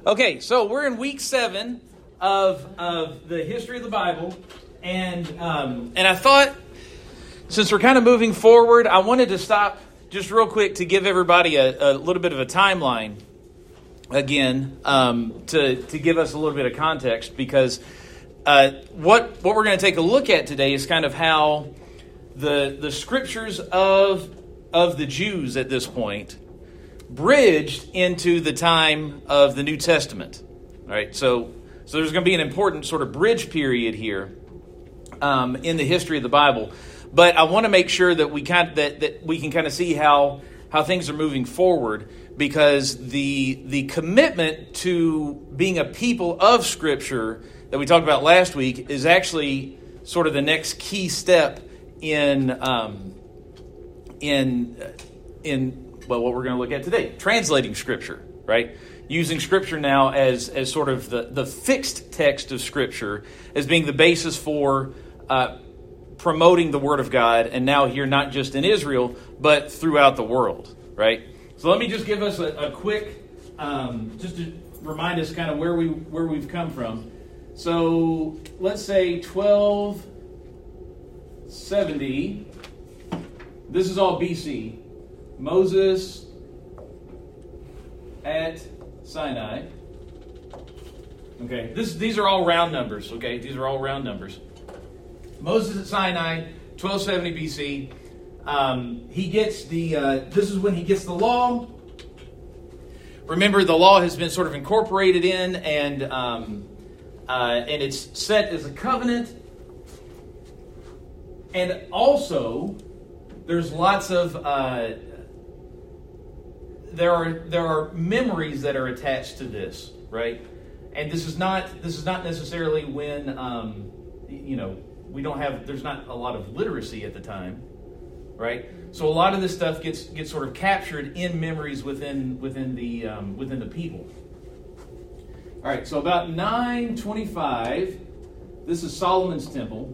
Okay, so we're in week 7 of the history of the Bible, and I thought, since we're kind of moving forward, I wanted to stop just real quick to give everybody a little bit of a timeline again, to give us a little bit of context, because what we're going to take a look at today is kind of how the scriptures of the Jews at this point bridged into the time of the New Testament. All right, so there's going to be an important sort of bridge period here in the history of the Bible. But I want to make sure that we can kind of see how things are moving forward, because the commitment to being a people of Scripture that we talked about last week is actually sort of the next key step in what we're going to look at today, translating Scripture, right? Using Scripture now as sort of the fixed text of Scripture as being the basis for promoting the Word of God, and now here not just in Israel, but throughout the world, right? So let me just give us a quick, just to remind us kind of where we've come from. So let's say 1270. This is all BC. Moses at Sinai. Okay, these are all round numbers. Okay, these are all round numbers. Moses at Sinai, 1270 BC. He gets this is when he gets the law. Remember, the law has been sort of incorporated in, and it's set as a covenant. And also, there's lots of there are memories that are attached to this, right? And this is not necessarily when there's not a lot of literacy at the time, right? So a lot of this stuff gets sort of captured in memories within the people. All right, so about 925, this is Solomon's temple.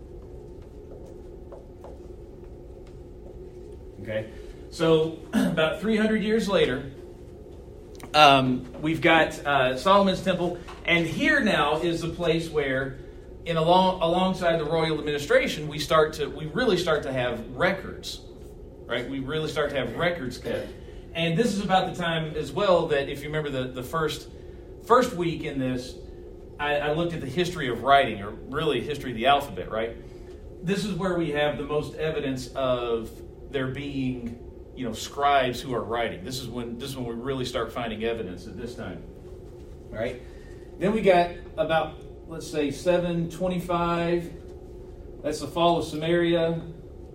Okay, so about 300 years later, we've got Solomon's temple, and here now is the place where, alongside the royal administration, we really start to have records, right? We really start to have records kept, and this is about the time as well that, if you remember the first week in this, I looked at the history of writing, or really history of the alphabet, right? This is where we have the most evidence of there being, scribes who are writing. This is when we really start finding evidence at this time. All right. Then we got about, let's say, 725. That's the fall of Samaria.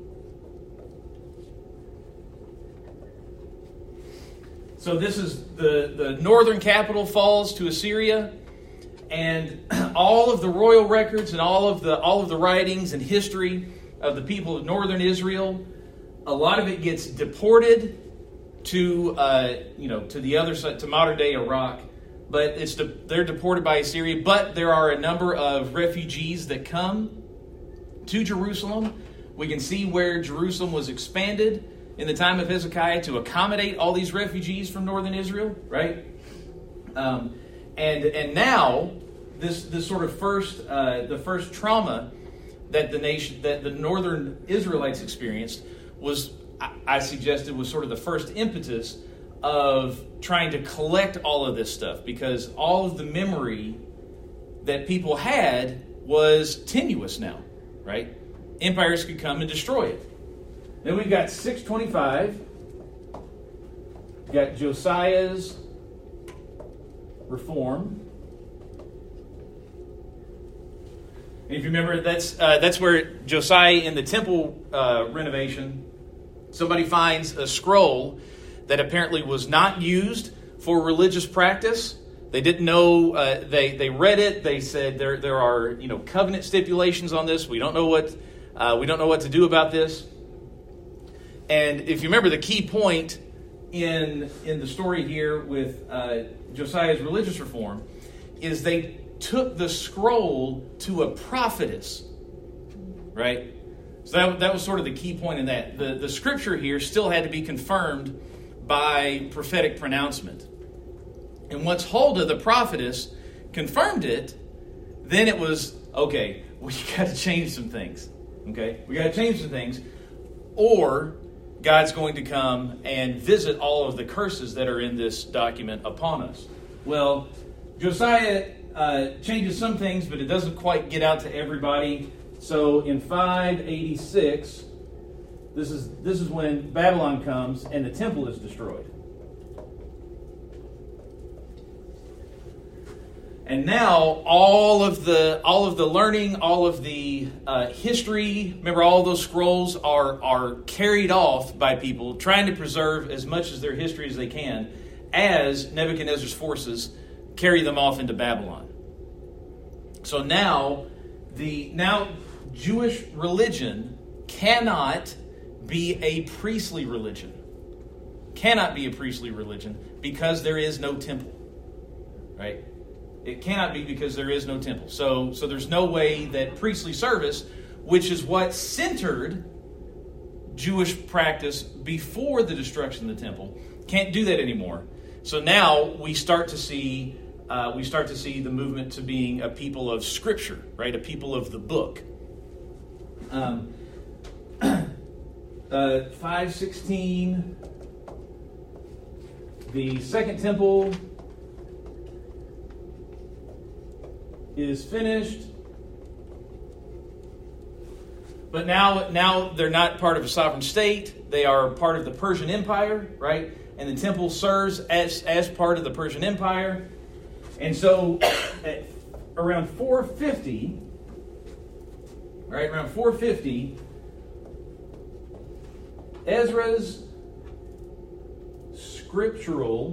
So this is the northern capital falls to Assyria, and all of the royal records and all of the writings and history of the people of northern Israel, a lot of it gets deported to the other side, to modern day Iraq, but they're deported by Assyria. But there are a number of refugees that come to Jerusalem. We can see where Jerusalem was expanded in the time of Hezekiah to accommodate all these refugees from northern Israel, right? And now this sort of the first trauma that the northern Israelites experienced was, I suggested, was sort of the first impetus of trying to collect all of this stuff, because all of the memory that people had was tenuous now, right? Empires could come and destroy it. Then we've got 625. We've got Josiah's reform. And if you remember, that's where Josiah, in the temple renovation, somebody finds a scroll that apparently was not used for religious practice. They didn't know. They read it. They said there are covenant stipulations on this. We don't know what to do about this. And if you remember, the key point in the story here with Josiah's religious reform is they took the scroll to a prophetess, right? So that was sort of the key point in that. The scripture here still had to be confirmed by prophetic pronouncement. And once Huldah, the prophetess, confirmed it, then it was, okay, we got to change some things. Okay? We got to change some things. Or God's going to come and visit all of the curses that are in this document upon us. Well, Josiah changes some things, but it doesn't quite get out to everybody. So in 586, this is when Babylon comes and the temple is destroyed. And now all of the learning, all of the history, remember all those scrolls are carried off by people trying to preserve as much of their history as they can as Nebuchadnezzar's forces carry them off into Babylon. So now Jewish religion cannot be a priestly religion. Cannot be a priestly religion because there is no temple. Right? It cannot be because there is no temple. So there's no way that priestly service, which is what centered Jewish practice before the destruction of the temple, can't do that anymore. So now we start to see the movement to being a people of Scripture, right? A people of the book. 516, the second temple is finished. But now they're not part of a sovereign state. They are part of the Persian Empire, right? And the temple serves as part of the Persian Empire. And so at around 450, right? Around 450, Ezra's scriptural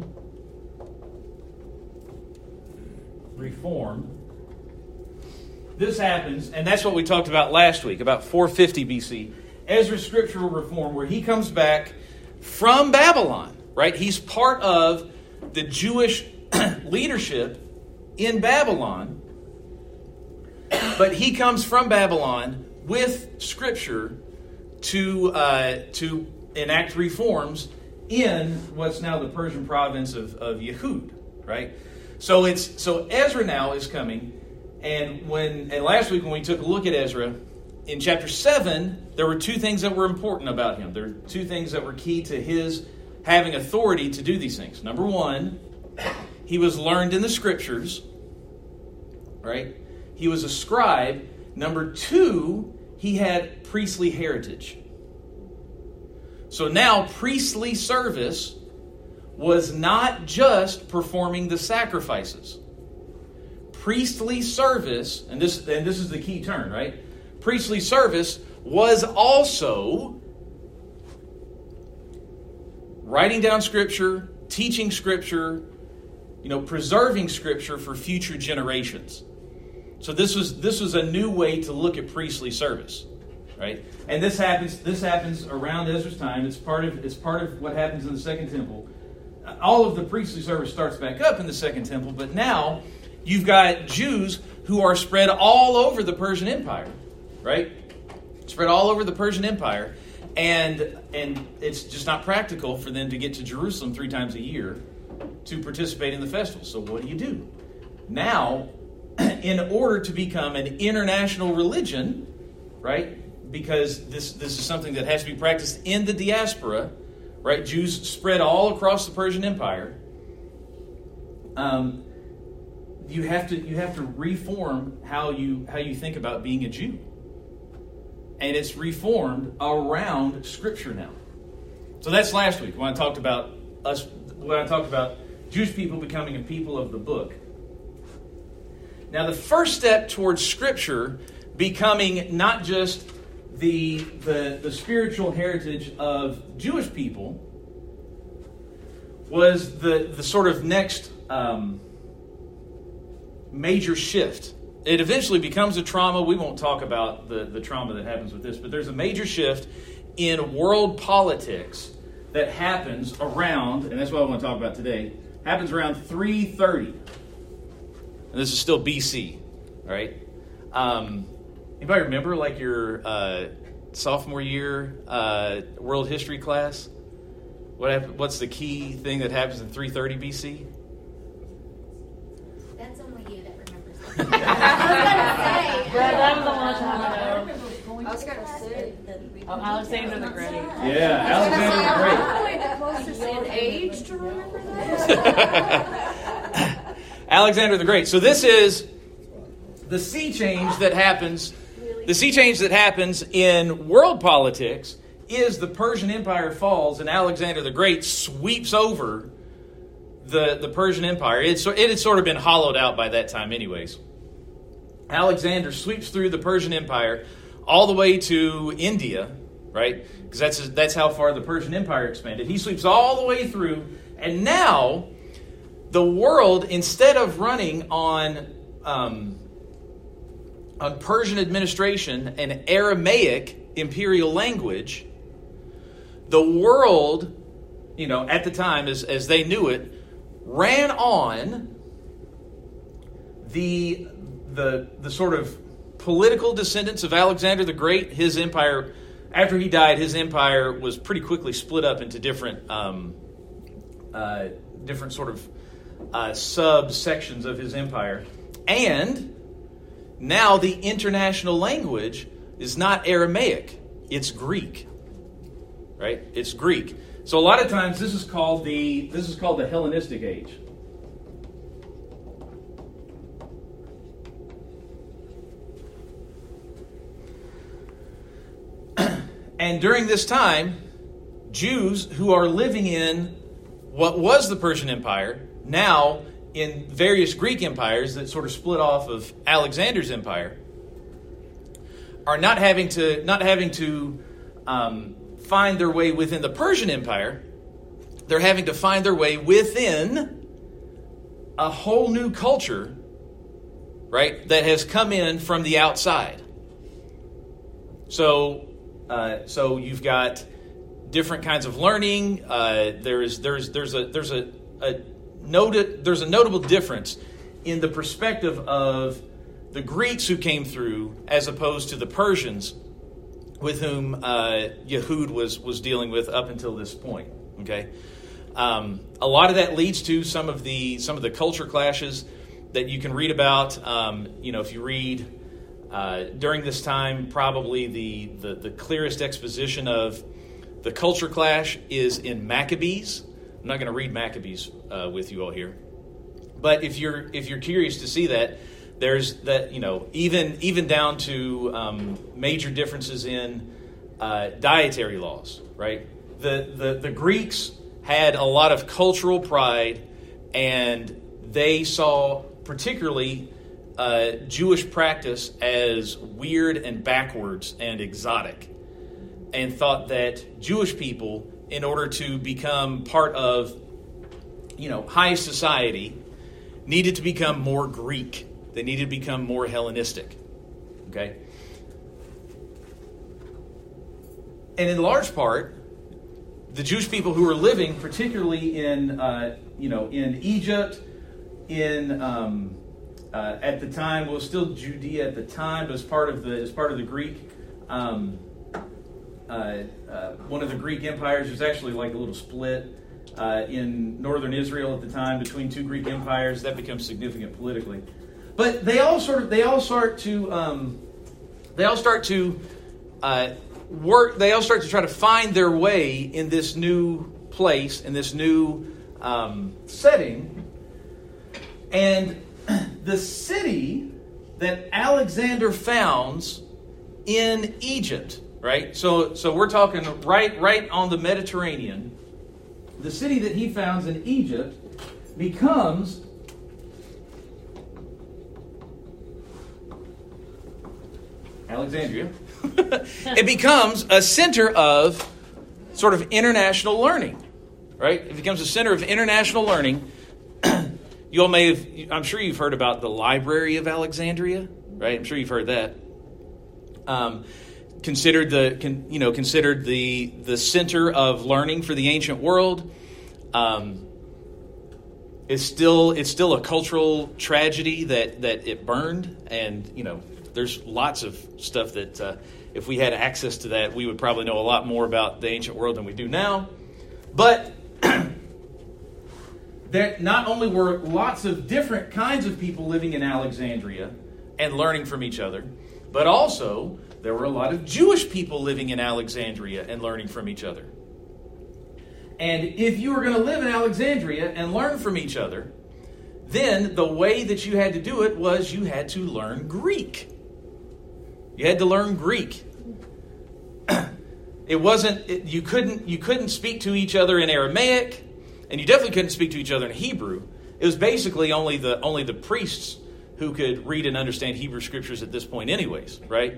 reform. This happens, and that's what we talked about last week, about 450 BC. Ezra's scriptural reform, where he comes back from Babylon, right? He's part of the Jewish leadership in Babylon, but he comes from Babylon with scripture to enact reforms in what's now the Persian province of Yehud, right? So Ezra now is coming. And last week when we took a look at Ezra, in chapter 7, there were two things that were important about him. There were two things that were key to his having authority to do these things. Number one, he was learned in the scriptures, right? He was a scribe. Number two, he had priestly heritage. So now priestly service was not just performing the sacrifices. Priestly service, and this is the key turn, right? Priestly service was also writing down Scripture, teaching Scripture, preserving Scripture for future generations. So this was a new way to look at priestly service, right? And this happens around Ezra's time. It's part of what happens in the Second Temple. All of the priestly service starts back up in the Second Temple, but now you've got Jews who are spread all over the Persian Empire, right? Spread all over the Persian Empire, and it's just not practical for them to get to Jerusalem 3 times a year to participate in the festival. So what do? Now, in order to become an international religion, right? Because this is something that has to be practiced in the diaspora, right? Jews spread all across the Persian Empire. You have to reform how you think about being a Jew, and it's reformed around Scripture now. So that's last week when I talked about Jewish people becoming a people of the book. Now, the first step towards Scripture becoming not just the spiritual heritage of Jewish people was the sort of next major shift. It eventually becomes a trauma. We won't talk about the trauma that happens with this, but there's a major shift in world politics that happens around, and that's what I want to talk about today, happens around 330. And this is still BC, all right? Anybody remember like your sophomore year world history class? What's the key thing that happens in 330 BC? That's only you that remembers that. That was a long time ago. I was going to say. Alexander the Great. Yeah, Alexander the Great. Close to same age to remember that. Alexander the Great. So this is the sea change that happens. The sea change that happens in world politics is the Persian Empire falls and Alexander the Great sweeps over the Persian Empire. It had sort of been hollowed out by that time anyways. Alexander sweeps through the Persian Empire all the way to India, right? Because that's how far the Persian Empire expanded. He sweeps all the way through, and now the world, instead of running on Persian administration and Aramaic imperial language, the world, at the time, as they knew it, ran on the sort of political descendants of Alexander the Great. His empire, after he died, his empire was pretty quickly split up into different sort of subsections of his empire. And now the international language is not Aramaic, it's Greek. Right? It's Greek. So a lot of times this is called the Hellenistic age. And during this time, Jews who are living in what was the Persian Empire, now in various Greek empires that sort of split off of Alexander's empire, are not having to find their way within the Persian Empire. They're having to find their way within a whole new culture, right, that has come in from the outside. So you've got different kinds of learning. There's a notable difference in the perspective of the Greeks who came through as opposed to the Persians with whom Yehud was dealing with up until this point. Okay, a lot of that leads to some of the culture clashes that you can read about. If you read during this time, probably the clearest exposition of the culture clash is in Maccabees. I'm not going to read Maccabees with you all here, but if you're curious to see that, there's that even down to major differences in dietary laws. Right, the Greeks had a lot of cultural pride, and they saw particularly Jewish practice as weird and backwards and exotic, and thought that Jewish people, in order to become part of high society, needed to become more Greek. They needed to become more Hellenistic. Okay? And in large part, the Jewish people who were living, particularly in Egypt, at the time, well, still Judea at the time, but as part of the Greek, one of the Greek empires. There's actually like a little split in northern Israel at the time between two Greek empires. That becomes significant politically. But they all start to work. They all start to try to find their way in this new place, in this new setting. And the city that Alexander founds in Egypt, right? So we're talking right on the Mediterranean. The city that he founds in Egypt becomes Alexandria. It becomes a center of sort of international learning, right? It becomes a center of international learning. You all I'm sure you've heard about the Library of Alexandria, right? I'm sure you've heard that. Considered the center of learning for the ancient world. It's still a cultural tragedy that it burned, and there's lots of stuff that if we had access to that, we would probably know a lot more about the ancient world than we do now. But there not only were lots of different kinds of people living in Alexandria and learning from each other, but also there were a lot of Jewish people living in Alexandria and learning from each other. And if you were going to live in Alexandria and learn from each other, then the way that you had to do it was you had to learn Greek. You had to learn Greek. You couldn't speak to each other in Aramaic, and you definitely couldn't speak to each other in Hebrew. It was basically only the priests who could read and understand Hebrew scriptures at this point anyways, right?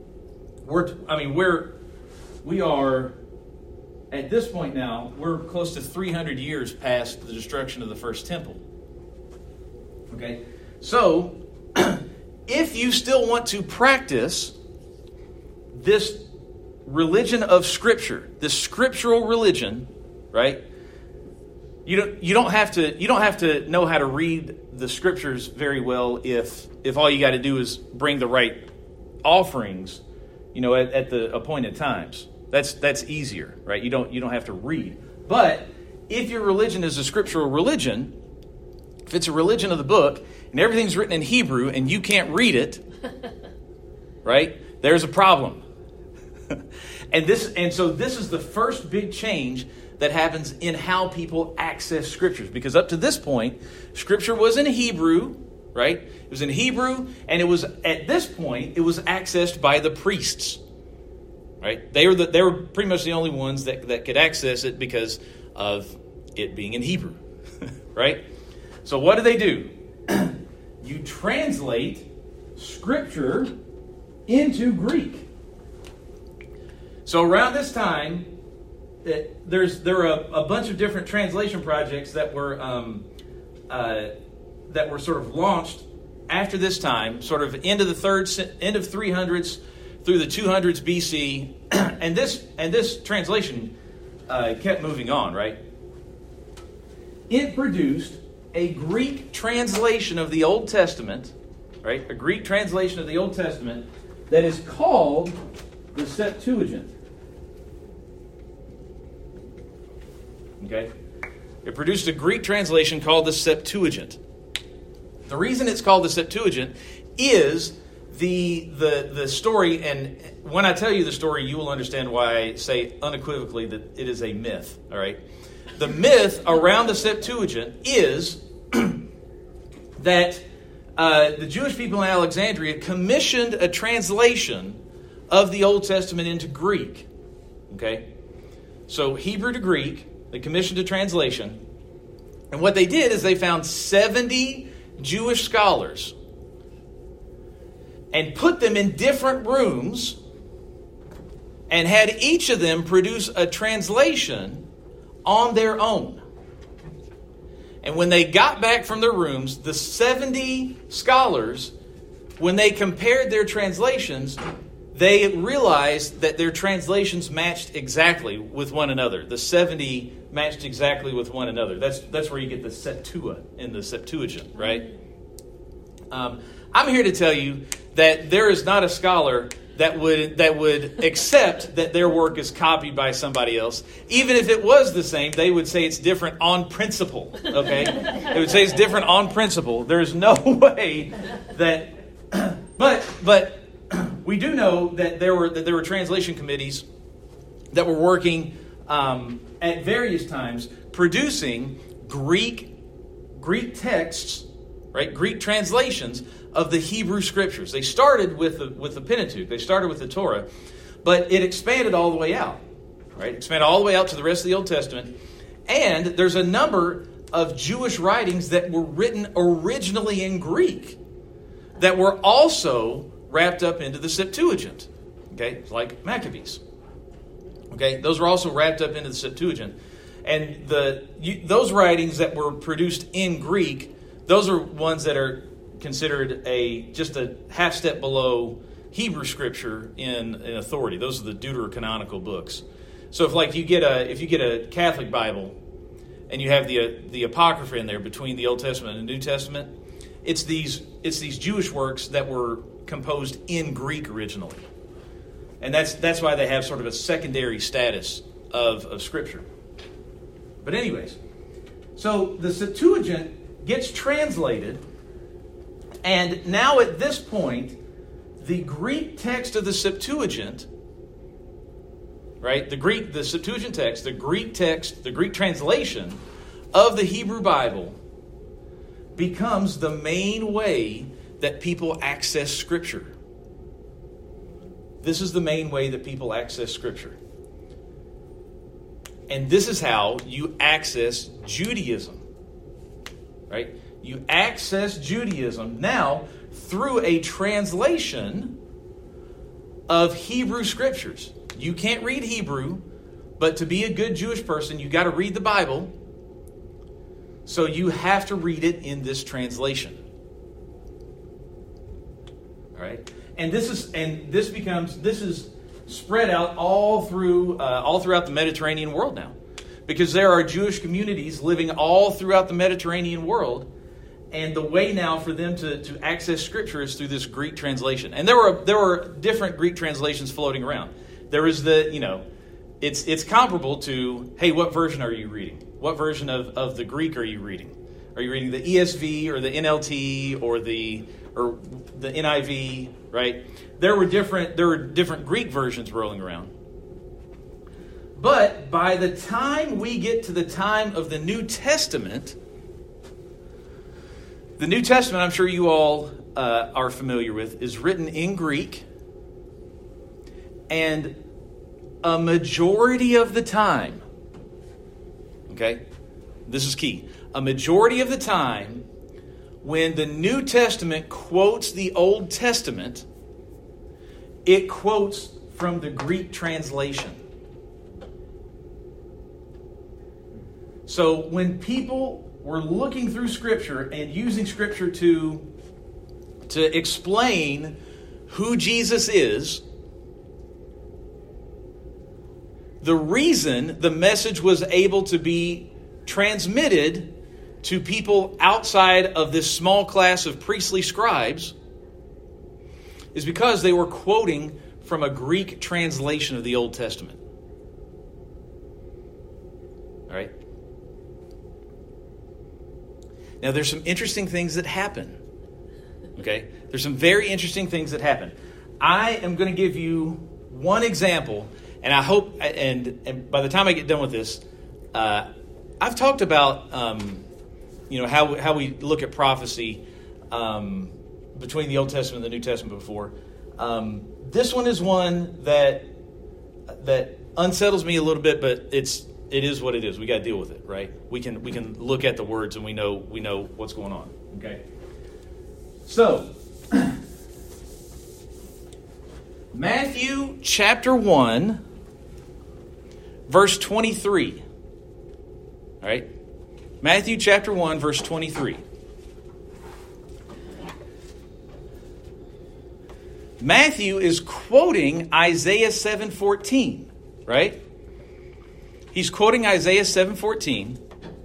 We are at this point now, we're close to 300 years past the destruction of the first temple. Okay? So, if you still want to practice this religion of Scripture, this scriptural religion, right? You don't have to know how to read the Scriptures very well if all you got to do is bring the right offerings, at the appointed times. That's easier, right? You don't have to read. But if your religion is a scriptural religion, if it's a religion of the book and everything's written in Hebrew and you can't read it, right? There's a problem. And so this is the first big change that happens in how people access scriptures. Because up to this point, scripture was in Hebrew, right? It was in Hebrew, and at this point, it was accessed by the priests. Right? They were pretty much the only ones that could access it because of it being in Hebrew. Right? So what do? You translate Scripture into Greek. So around this time, there are a bunch of different translation projects that were sort of launched after this time, sort of end of 300s through the 200s BC, and this translation kept moving on, right? It produced a Greek translation of the Old Testament, right? A Greek translation of the Old Testament that is called the Septuagint. Okay? It produced a Greek translation called the Septuagint. The reason it's called the Septuagint is the story, and when I tell you the story, you will understand why I say unequivocally that it is a myth, all right? The myth around the Septuagint is that the Jewish people in Alexandria commissioned a translation of the Old Testament into Greek, okay? So Hebrew to Greek, they commissioned a translation, and what they did is they found 70 Jewish scholars and put them in different rooms and had each of them produce a translation on their own. And when they got back from their rooms, the 70 scholars, when they compared their translations, they realized that their translations matched exactly with one another. The 70 matched exactly with one another. That's where you get the Septua in the Septuagint, right? I'm here to tell you that there is not a scholar that would accept that their work is copied by somebody else. Even if it was the same, they would say it's different on principle. Okay, they would say it's different on principle. There's no way that, but we do know that there were translation committees that were working at various times producing Greek texts, right? Greek translations of the Hebrew Scriptures. They started with the Pentateuch. They started with the Torah, but it expanded all the way out, right? Expanded all the way out to the rest of the Old Testament. And there's a number of Jewish writings that were written originally in Greek that were also wrapped up into the Septuagint, okay? Like Maccabees, okay? Those were also wrapped up into the Septuagint. And those writings that were produced in Greek, those are ones that are considered just a half step below Hebrew Scripture in authority. Those are the deuterocanonical books. So if you get a Catholic Bible and you have the Apocrypha in there between the Old Testament and the New Testament, it's these Jewish works that were composed in Greek originally, and that's why they have sort of a secondary status of Scripture. But anyways, So the Septuagint gets translated, and now at this point, the Greek text of the Septuagint, right? The Septuagint text, the Greek translation of the Hebrew Bible becomes the main way that people access Scripture. This is the main way that people access Scripture. And this is how you access Judaism, right? You access Judaism now through a translation of Hebrew Scriptures. You can't read Hebrew, but to be a good Jewish person, you got to read the Bible. So you have to read it in this translation. All right? And this is spread out all throughout the Mediterranean world now, because there are Jewish communities living all throughout the Mediterranean world, and the way now for them to access Scripture is through this Greek translation. And there were different Greek translations floating around. There is it's comparable to, hey, what version are you reading? What version of the Greek are you reading? Are you reading the ESV or the NLT or the NIV? Right? There were different Greek versions rolling around. But by the time we get to the time of the New Testament, I'm sure you all are familiar with, is written in Greek, and a majority of the time, okay, this is key, a majority of the time, when the New Testament quotes the Old Testament, it quotes from the Greek translation. So when people were looking through Scripture and using Scripture to explain who Jesus is, the reason the message was able to be transmitted to people outside of this small class of priestly scribes is because they were quoting from a Greek translation of the Old Testament. All right? Now, there's some interesting things that happen. Okay? There's some very interesting things that happen. I am going to give you one example, and I hope, and by the time I get done with this, I've talked about, how we look at prophecy between the Old Testament and the New Testament before. This one is one that unsettles me a little bit, but it is what it is. We got to deal with it, right? We can look at the words and we know what's going on. Okay. So, Matthew chapter 1, verse 23. All right? Matthew chapter 1, verse 23. Matthew is quoting Isaiah 7:14, right? He's quoting Isaiah 7:14.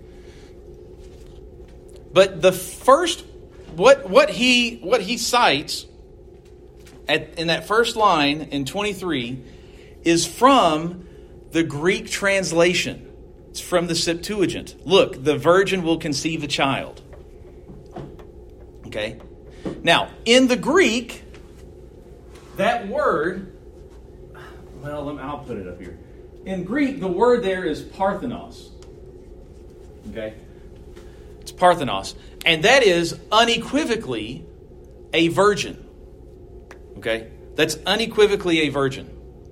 But the first what he cites in that first line in 23 is from the Greek translation. It's from the Septuagint. Look, the virgin will conceive a child. Okay? Now, in the Greek, that word, well, I'll put it up here. In Greek, the word there is parthenos. Okay? It's parthenos. And that is unequivocally a virgin. Okay? That's unequivocally a virgin.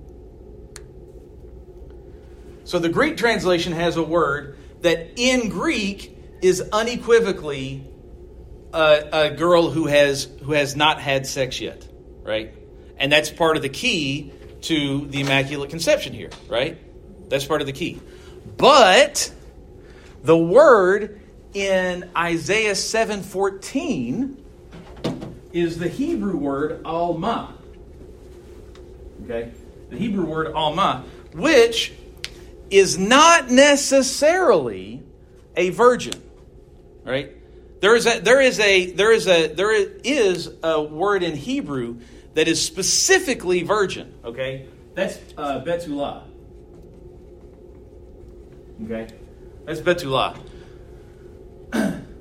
So the Greek translation has a word that in Greek is unequivocally a girl who has not had sex yet, right? And that's part of the key to the Immaculate Conception here, right? That's part of the key. But the word in Isaiah 7:14 is the Hebrew word alma. Okay? The Hebrew word alma, which is not necessarily a virgin, right? There is a word in Hebrew that is specifically virgin. Okay, that's Betulah. Okay, that's Betulah.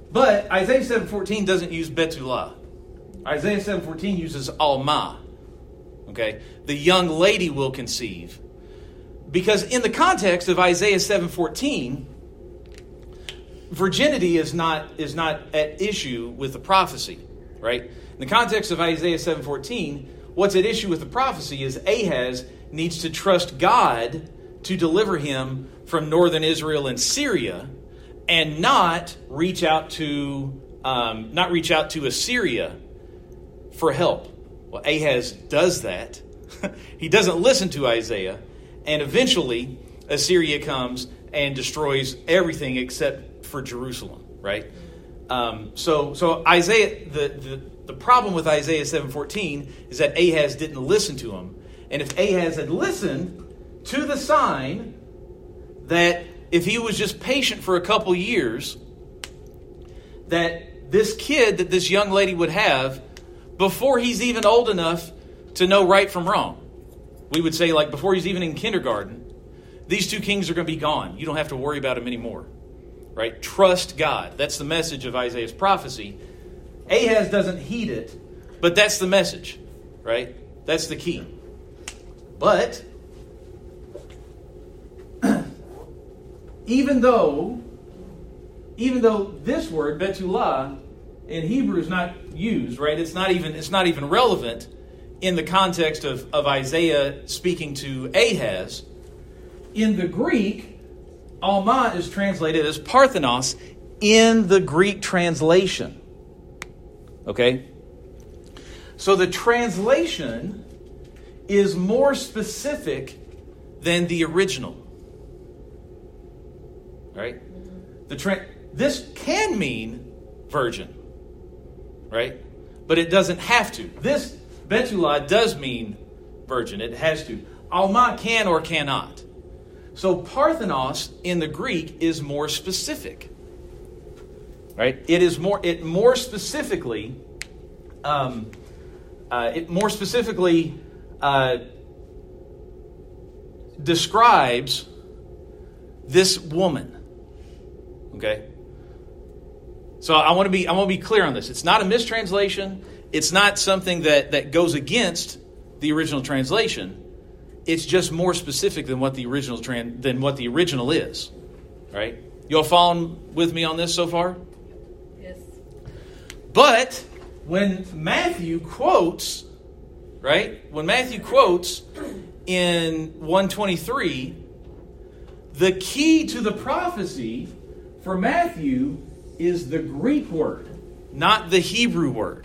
But Isaiah 7:14 doesn't use Betula. Isaiah 7:14 uses Alma. Okay? The young lady will conceive. Because in the context of Isaiah 7:14, virginity is not at issue with the prophecy, right? In the context of Isaiah 7:14, what's at issue with the prophecy is Ahaz needs to trust God to deliver him from northern Israel and Syria, and not reach out to Assyria for help. Well, Ahaz does that. He doesn't listen to Isaiah, and eventually Assyria comes and destroys everything except for Jerusalem, right? So Isaiah, the problem with Isaiah 7:14 is that Ahaz didn't listen to him. And if Ahaz had listened to the sign that if he was just patient for a couple years, that this kid that this young lady would have, before he's even old enough to know right from wrong, we would say like before he's even in kindergarten, these two kings are going to be gone. You don't have to worry about them anymore. Right? Trust God. That's the message of Isaiah's prophecy. Ahaz doesn't heed it, but that's the message. Right? That's the key. But even though this word, Betula, in Hebrew is not used, right? It's not even relevant in the context of Isaiah speaking to Ahaz. In the Greek, Alma is translated as Parthenos in the Greek translation. Okay? So the translation is more specific than the original. Right? This can mean virgin. Right? But it doesn't have to. This Betula does mean virgin. It has to. Alma can or cannot. So Parthenos in the Greek is more specific. Right? It more specifically describes this woman. Okay? So I want to be clear on this. It's not a mistranslation. It's not something that goes against the original translation. It's just more specific than what the original is. Right? You all following with me on this so far? Yes. But when Matthew quotes, right? When Matthew quotes in 123, the key to the prophecy for Matthew is the Greek word, not the Hebrew word.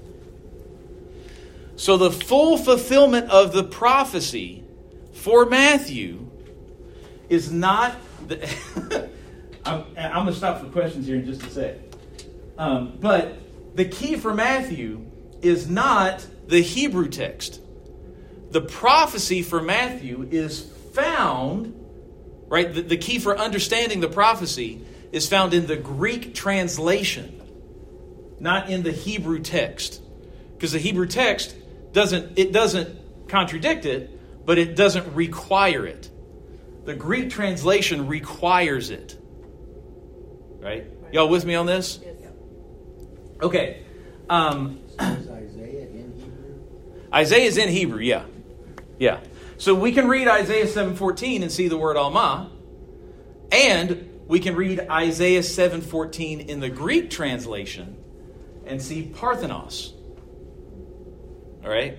So the full fulfillment of the prophecy for Matthew is not... I'm going to stop for questions here in just a sec. But the key for Matthew is not the Hebrew text. The prophecy for Matthew is found, right? The key for understanding the prophecy is found in the Greek translation, not in the Hebrew text. Because the Hebrew text doesn't contradict it, but it doesn't require it. The Greek translation requires it. Right? Y'all with me on this? Yes. Okay. Is Isaiah in Hebrew? Isaiah is in Hebrew, yeah. Yeah. So we can read Isaiah 7:14 and see the word Alma. And we can read Isaiah 7:14 in the Greek translation and see Parthenos. All right?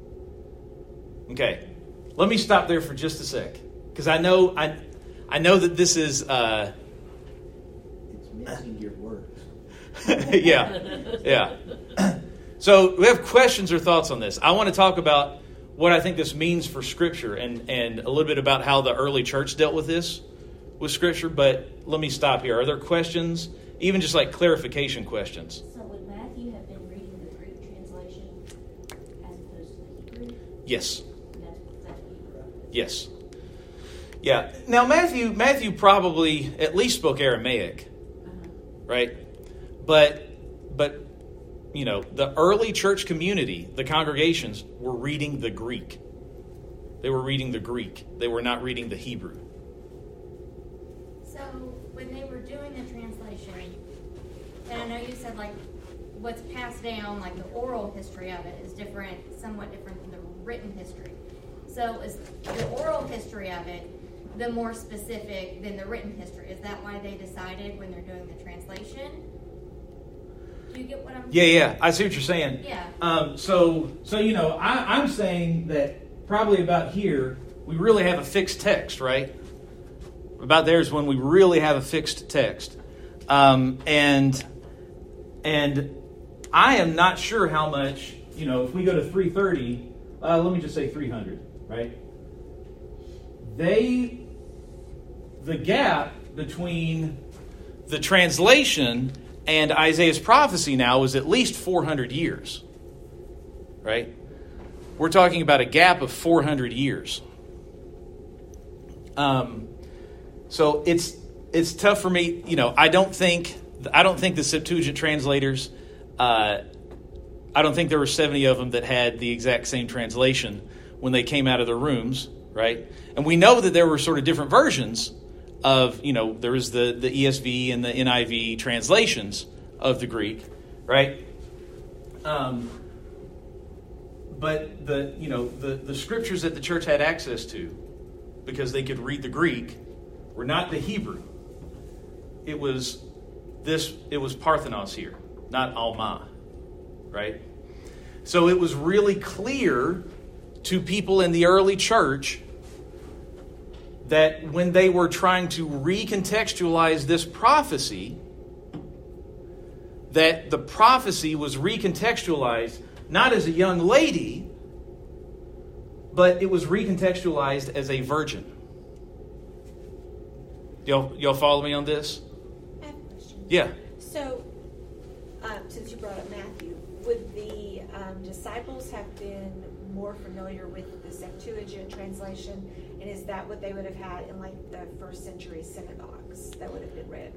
Okay. Let me stop there for just a sec. Because I know that this is... It's missing your words. Yeah. So we have questions or thoughts on this. I want to talk about what I think this means for Scripture and a little bit about how the early church dealt with this with Scripture. But let me stop here. Are there questions? Even just like clarification questions. So would Matthew have been reading the Greek translation as opposed to the Hebrew? Yes. That's Hebrew. Yes. Yeah. Now Matthew probably at least spoke Aramaic. Right? But you know, the early church community, the congregations, were reading the Greek. They were reading the Greek. They were not reading the Hebrew. So when they were doing the translation, And I know you said like what's passed down, like the oral history of it is different, somewhat different than the written history. So is the oral history of it the more specific than the written history? Is that why they decided when they're doing the translation? Do you get what I'm saying? Yeah, I see what you're saying. Yeah. So I'm saying that probably about here we really have a fixed text, right? About there is when we really have a fixed text, and I am not sure how much. If we go to 330, let me just say 300, right? The gap between the translation and Isaiah's prophecy now is at least 400 years, right? We're talking about a gap of 400 years. So it's tough for me. I don't think the Septuagint translators. I don't think there were 70 of them that had the exact same translation when they came out of their rooms, right? And we know that there were sort of different versions of, there was the ESV and the NIV translations of the Greek, right? But the scriptures that the church had access to, because they could read the Greek, were not the Hebrew. It was Parthenos here, not Alma, right? So it was really clear to people in the early church that when they were trying to recontextualize this prophecy, that the prophecy was recontextualized not as a young lady, but it was recontextualized as a virgin. Y'all follow me on this? I have a question. Yeah. So, since you brought up Matthew, would the disciples have been more familiar with the Septuagint translation? And is that what they would have had in like the first century synagogues that would have been read?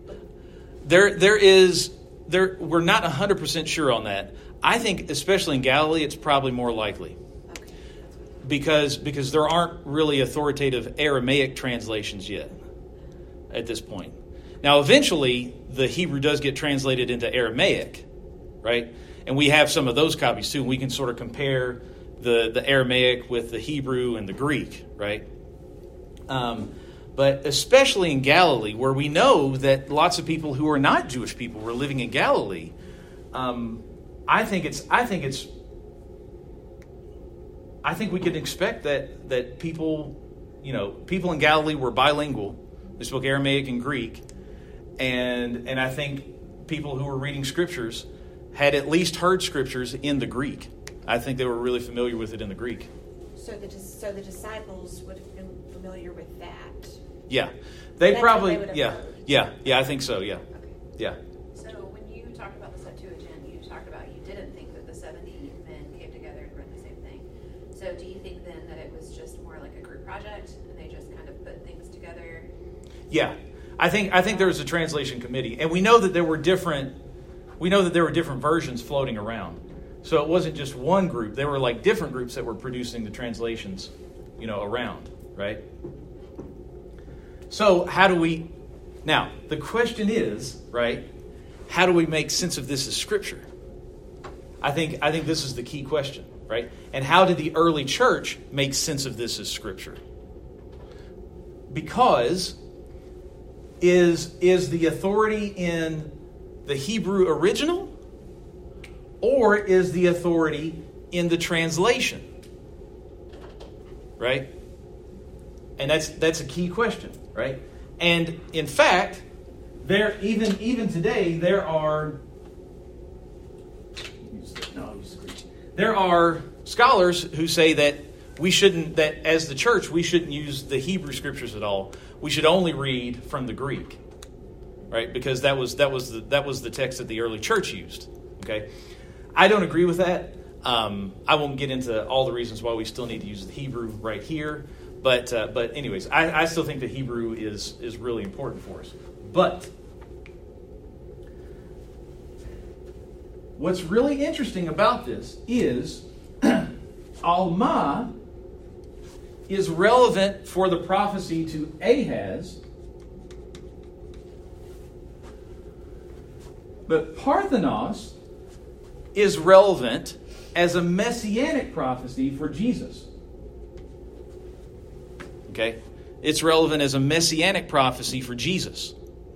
We're not 100% sure on that. I think, especially in Galilee, it's probably more likely. Okay. Because there aren't really authoritative Aramaic translations yet at this point. Now, eventually, the Hebrew does get translated into Aramaic, right? And we have some of those copies too. And we can sort of compare the Aramaic with the Hebrew and the Greek, right? But especially in Galilee, where we know that lots of people who are not Jewish people were living in Galilee, I think we can expect that people in Galilee were bilingual. They spoke Aramaic and Greek, and I think people who were reading scriptures had at least heard scriptures in the Greek. I think they were really familiar with it in the Greek. So the disciples would have been familiar with that. Yeah, they That's probably. what they would have heard. Yeah. I think so. Yeah, Okay. yeah. So when you talked about the Septuagint, you talked about you didn't think that the 70 men came together and read the same thing. So do you think then that it was just more like a group project and they just kind of put things together? Yeah, I think there was a translation committee, and we know that there were different versions floating around. So it wasn't just one group; there were like different groups that were producing the translations, around, right? So how do we? Now the question is, right? How do we make sense of this as scripture? I think this is the key question, right? And how did the early church make sense of this as scripture? Because is the authority in the Hebrew original, or is the authority in the translation? Right? And that's a key question, right? And in fact, there even today there are scholars who say that as the church we shouldn't use the Hebrew scriptures at all. We should only read from the Greek, right? Because that was the text that the early church used. Okay, I don't agree with that. I won't get into all the reasons why we still need to use the Hebrew right here. But anyways, I still think the Hebrew is really important for us. But what's really interesting about this is Alma is relevant for the prophecy to Ahaz But Parthenos is relevant as a messianic prophecy for Jesus. Okay? It's relevant as a messianic prophecy for Jesus.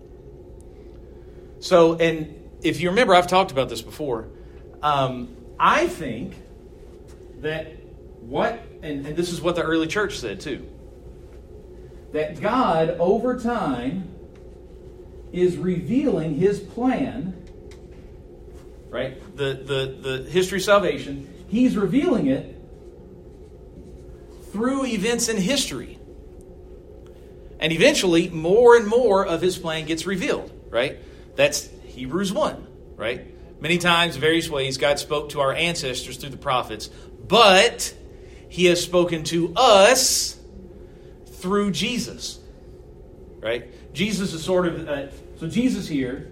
So, and if you remember, I've talked about this before. I think that and this is what the early church said too, that God over time is revealing His plan, right? The history of salvation, He's revealing it through events in history. And eventually, more and more of His plan gets revealed, right? That's Hebrews 1, right? Many times, various ways, God spoke to our ancestors through the prophets, but He has spoken to us through Jesus, right? Jesus is sort of, so Jesus here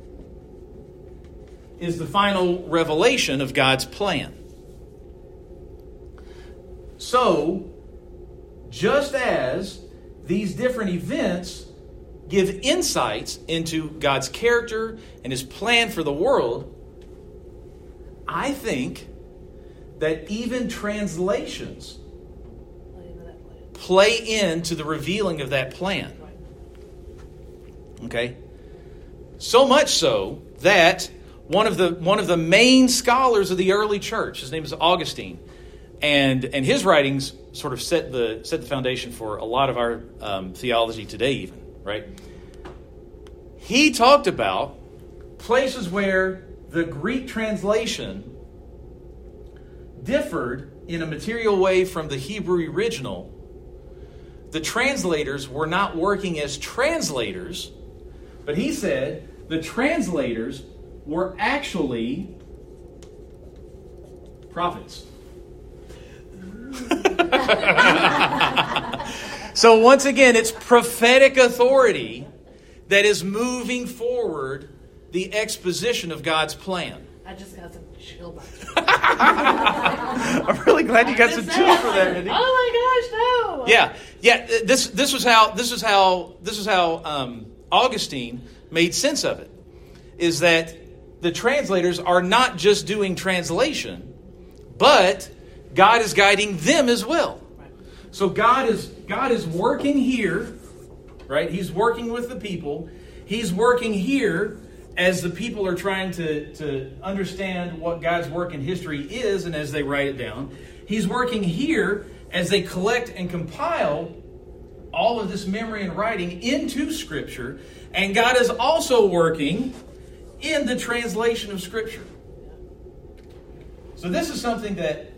is the final revelation of God's plan. So, just as these different events give insights into God's character and His plan for the world, I think that even translations play into the revealing of that plan. Okay? So much so that one of the main scholars of the early church, his name is Augustine, and his writings sort of set the foundation for a lot of our theology today even, right? He talked about places where the Greek translation differed in a material way from the Hebrew original. The translators were not working as translators, but he said the translators were actually prophets. So once again, it's prophetic authority that is moving forward the exposition of God's plan. I just got some chill bumps. I'm really glad you got some chills for that, Mindy. Oh my gosh, no! Yeah. This was how Augustine made sense of it. Is that the translators are not just doing translation, but God is guiding them as well. So God is working here, right? He's working with the people. He's working here as the people are trying to understand what God's work in history is and as they write it down. He's working here as they collect and compile all of this memory and writing into Scripture. And God is also working in the translation of Scripture. So this is something that,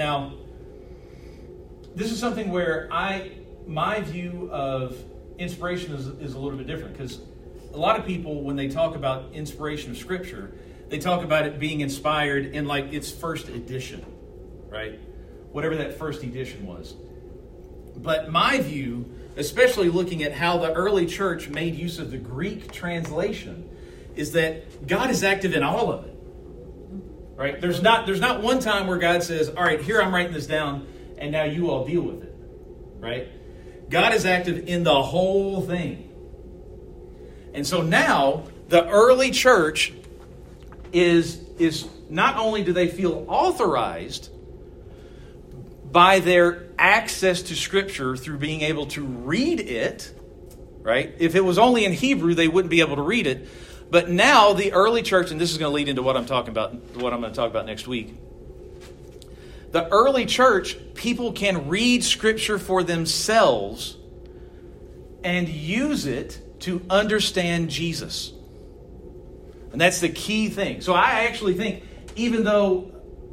this is something where my view of inspiration is a little bit different, because a lot of people, when they talk about inspiration of Scripture, they talk about it being inspired in like its first edition, right? Whatever that first edition was. But my view, especially looking at how the early church made use of the Greek translation, is that God is active in all of it. Right? There's not one time where God says, all right, here I'm writing this down, and now you all deal with it. Right? God is active in the whole thing. And so now, the early church is not only do they feel authorized by their access to Scripture through being able to read it, right? If it was only in Hebrew, they wouldn't be able to read it. But now the early church, and this is going to lead into what I'm talking about, what I'm going to talk about next week. The early church, people can read Scripture for themselves and use it to understand Jesus. And that's the key thing. So I actually think, even though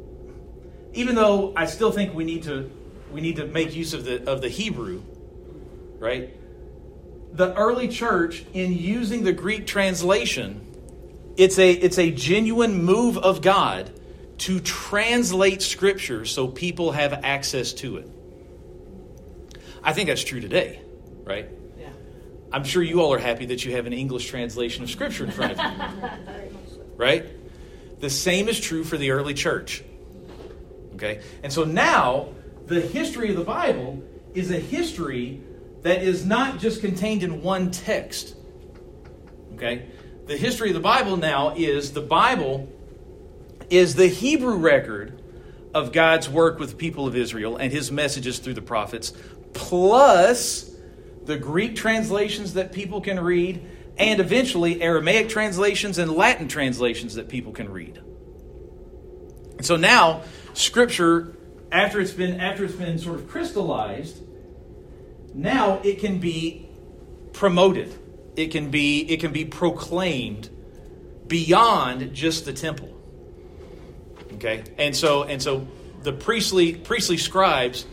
I still think we need to make use of the Hebrew, right? The early church, in using the Greek translation, it's a genuine move of God to translate Scripture so people have access to it. I think that's true today, right? Yeah. I'm sure you all are happy that you have an English translation of Scripture in front of you, right? The same is true for the early church. Okay? And so now, the history of the Bible is a history that is not just contained in one text. Okay? the history of the Bible now is the Bible is the Hebrew record of God's work with the people of Israel and his messages through the prophets, plus the Greek translations that people can read, and eventually Aramaic translations and Latin translations that people can read. And so now, Scripture, after it's been sort of crystallized, now it can be promoted. It can be proclaimed beyond just the temple. Okay, and so the priestly scribes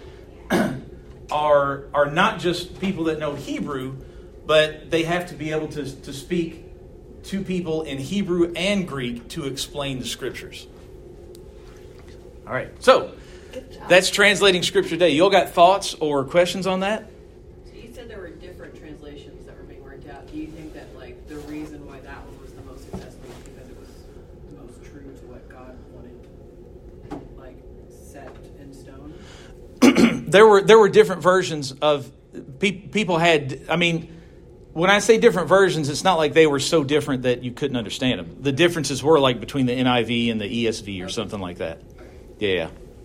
are not just people that know Hebrew, but they have to be able to speak to people in Hebrew and Greek to explain the Scriptures. All right, so that's translating Scripture today. You all got thoughts or questions on that? So you said there were different translations that were being worked out. Do you think that like the reason why that one was the most successful was because it was the most true to what God wanted, like set in stone? There were different versions of people had. I mean, when I say different versions, it's not like they were so different that you couldn't understand them. The differences were like between the NIV and the ESV or something like that. Yeah.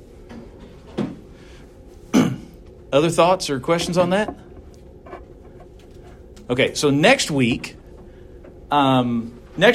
Other thoughts or questions on that? Okay, so next week, I'm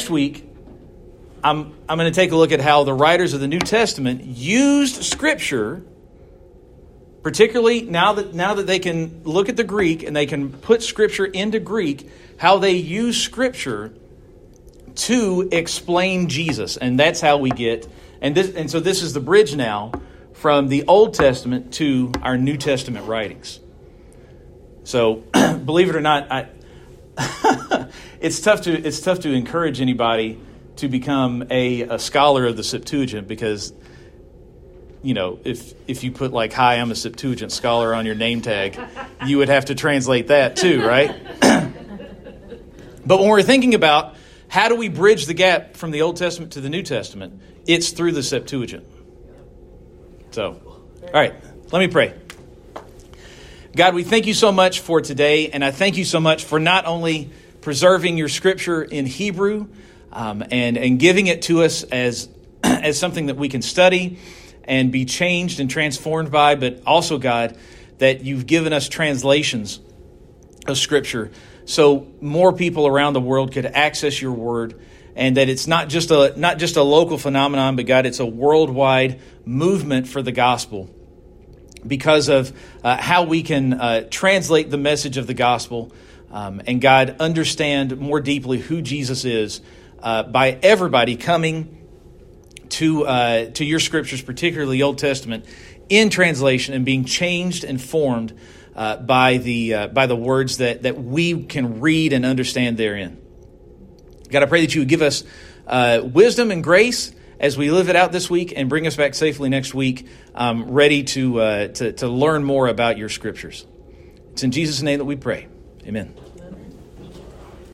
going to take a look at how the writers of the New Testament used Scripture, particularly now that they can look at the Greek and they can put Scripture into Greek, how they use Scripture to explain Jesus, and that's how we get. And so this is the bridge now from the Old Testament to our New Testament writings. So, believe it or not, it's tough to encourage anybody to become a scholar of the Septuagint, because, you know, if you put like, "Hi, I'm a Septuagint scholar" on your name tag, you would have to translate that too, right? But when we're thinking about how do we bridge the gap from the Old Testament to the New Testament, it's through the Septuagint. So, all right, let me pray. God, we thank you so much for today, and I thank you so much for not only preserving your Scripture in Hebrew and giving it to us as something that we can study and be changed and transformed by, but also, God, that you've given us translations of Scripture so more people around the world could access your Word, and that it's not just a local phenomenon, but God, it's a worldwide movement for the gospel because of how we can translate the message of the gospel and, God, understand more deeply who Jesus is by everybody coming to your Scriptures, particularly the Old Testament, in translation and being changed and formed by the words that we can read and understand therein. God, I pray that you would give us wisdom and grace as we live it out this week, and bring us back safely next week, ready to learn more about your Scriptures. It's in Jesus' name that we pray. Amen.